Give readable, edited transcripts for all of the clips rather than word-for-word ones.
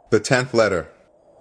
The 10th letter.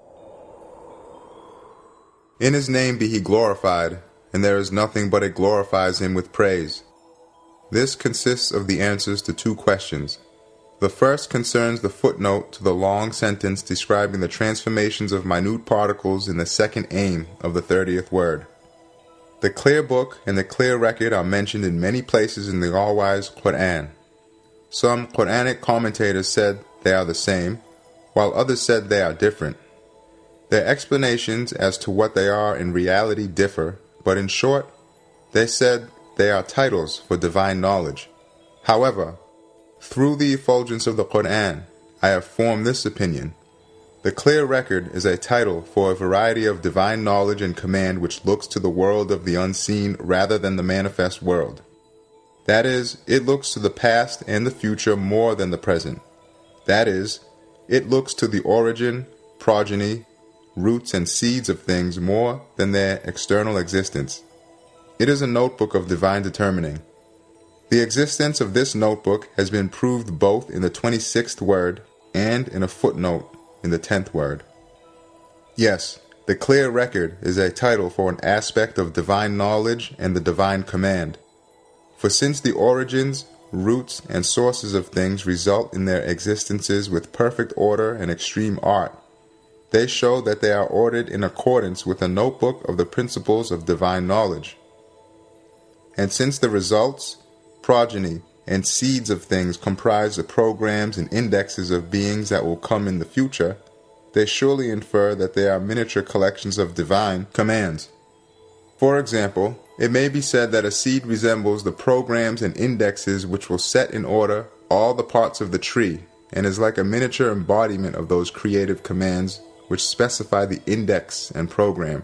In his name be he glorified, and there is nothing but it glorifies him with praise. This consists of the answers to two questions. The first concerns the footnote to the long sentence describing the transformations of minute particles in the second aim of the 30th word. The clear book and the clear record are mentioned in many places in the all-wise Quran. Some Quranic commentators said they are the same, while others said they are different. Their explanations as to what they are in reality differ, but in short, they said they are titles for divine knowledge. However, through the effulgence of the Quran, I have formed this opinion. The clear record is a title for a variety of divine knowledge and command which looks to the world of the unseen rather than the manifest world. That is, it looks to the past and the future more than the present. That is, it looks to the origin, progeny, roots and seeds of things more than their external existence. It is a notebook of divine determining. The existence of this notebook has been proved both in the 26th word and in a footnote in the 10th word. Yes, the clear record is a title for an aspect of divine knowledge and the divine command. For since the origins, roots, and sources of things result in their existences with perfect order and extreme art, they show that they are ordered in accordance with a notebook of the principles of divine knowledge. And since the results, progeny, and seeds of things comprise the programs and indexes of beings that will come in the future, they surely infer that they are miniature collections of divine commands. For example, it may be said that a seed resembles the programs and indexes which will set in order all the parts of the tree, and is like a miniature embodiment of those creative commands which specify the index and program.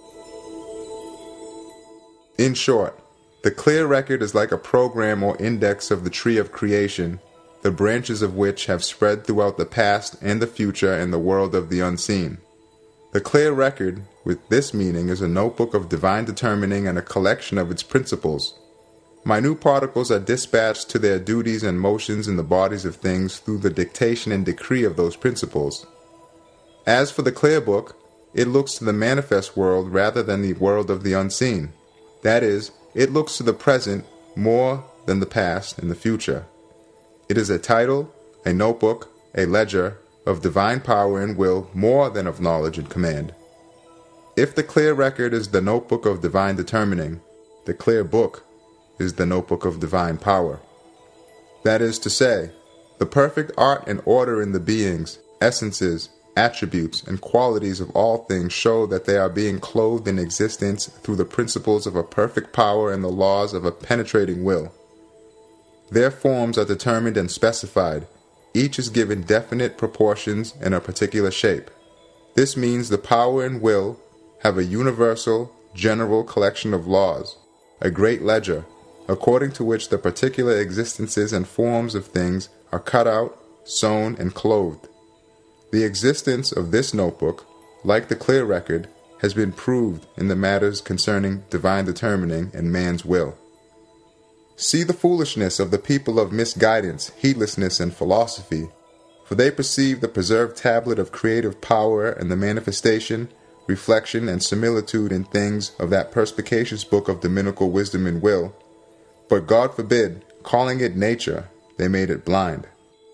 In short, the clear record is like a program or index of the tree of creation, the branches of which have spread throughout the past and the future and the world of the unseen. The clear record, with this meaning, is a notebook of divine determining and a collection of its principles. Minute particles are dispatched to their duties and motions in the bodies of things through the dictation and decree of those principles. As for the clear book, it looks to the manifest world rather than the world of the unseen. That is, it looks to the present more than the past and the future. It is a title, a notebook, a ledger of divine power and will more than of knowledge and command. If the clear record is the notebook of divine determining, the clear book is the notebook of divine power. That is to say, the perfect art and order in the beings, essences, attributes, and qualities of all things show that they are being clothed in existence through the principles of a perfect power and the laws of a penetrating will. Their forms are determined and specified. Each is given definite proportions and a particular shape. This means the power and will have a universal, general collection of laws, a great ledger, according to which the particular existences and forms of things are cut out, sewn, and clothed. The existence of this notebook, like the clear record, has been proved in the matters concerning divine determining and man's will. See the foolishness of the people of misguidance, heedlessness, and philosophy, for they perceive the preserved tablet of creative power and the manifestation, reflection, and similitude in things of that perspicacious book of dominical wisdom and will, but God forbid, calling it nature, they made it blind.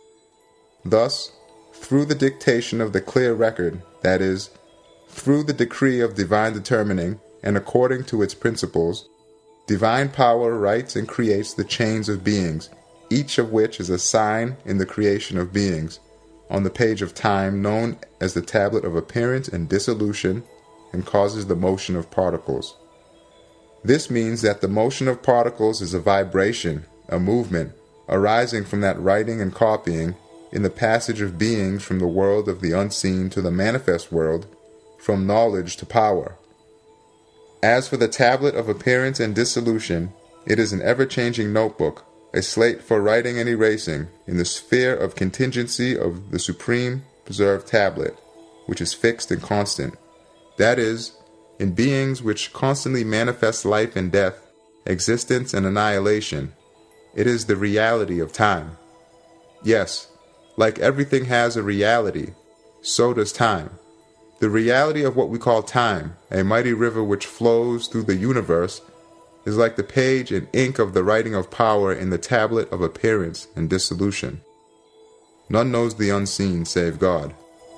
Thus, through the dictation of the clear record, that is, through the decree of divine determining, and according to its principles, divine power writes and creates the chains of beings, each of which is a sign in the creation of beings, on the page of time known as the tablet of appearance and dissolution, and causes the motion of particles. This means that the motion of particles is a vibration, a movement, arising from that writing and copying, in the passage of beings from the world of the unseen to the manifest world, from knowledge to power. As for the tablet of appearance and dissolution, it is an ever-changing notebook, a slate for writing and erasing, in the sphere of contingency of the supreme preserved tablet, which is fixed and constant. That is, in beings which constantly manifest life and death, existence and annihilation. It is the reality of time. Yes, like everything has a reality, so does time. The reality of what we call time, a mighty river which flows through the universe, is like the page and ink of the writing of power in the tablet of appearance and dissolution. None knows the unseen save God.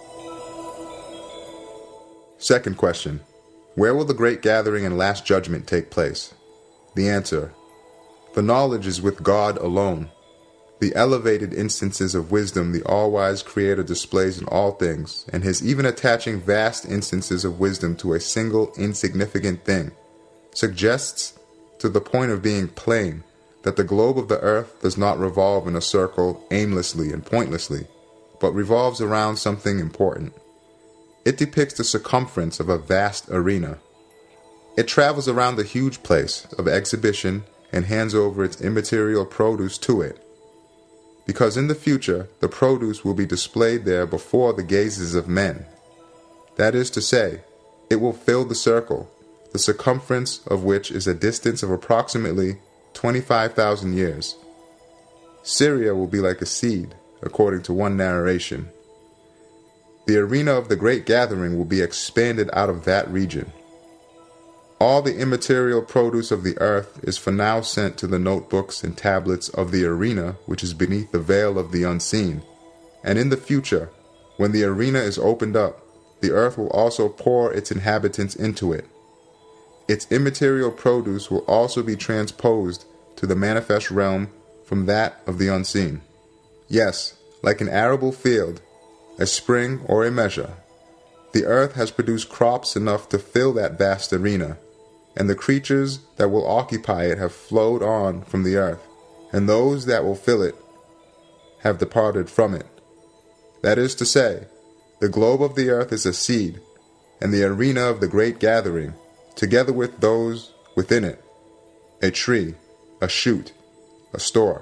Second question. Where will the great gathering and last judgment take place? The answer. The knowledge is with God alone. The elevated instances of wisdom the all-wise Creator displays in all things, and his even attaching vast instances of wisdom to a single insignificant thing, suggests, to the point of being plain, that the globe of the earth does not revolve in a circle aimlessly and pointlessly, but revolves around something important. It depicts the circumference of a vast arena. It travels around the huge place of exhibition and hands over its immaterial produce to it, because in the future the produce will be displayed there before the gazes of men. That is to say, it will fill the circle, the circumference of which is a distance of approximately 25,000 years. Syria will be like a seed, according to one narration. The arena of the great gathering will be expanded out of that region. All the immaterial produce of the earth is for now sent to the notebooks and tablets of the arena which is beneath the veil of the unseen, and in the future, when the arena is opened up, the earth will also pour its inhabitants into it. Its immaterial produce will also be transposed to the manifest realm from that of the unseen. Yes, like an arable field, a spring or a measure, the earth has produced crops enough to fill that vast arena, and the creatures that will occupy it have flowed on from the earth, and those that will fill it have departed from it. That is to say, the globe of the earth is a seed, and the arena of the great gathering, together with those within it, a tree, a shoot, a store.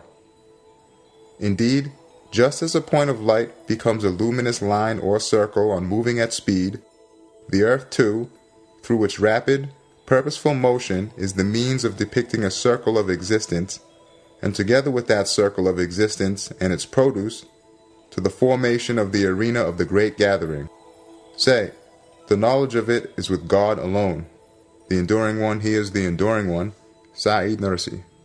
Indeed, just as a point of light becomes a luminous line or circle on moving at speed, the earth too, through its rapid, purposeful motion, is the means of depicting a circle of existence, and together with that circle of existence and its produce, to the formation of the arena of the great gathering. Say, the knowledge of it is with God alone. The enduring one, he is the enduring one. Saeed Nursi.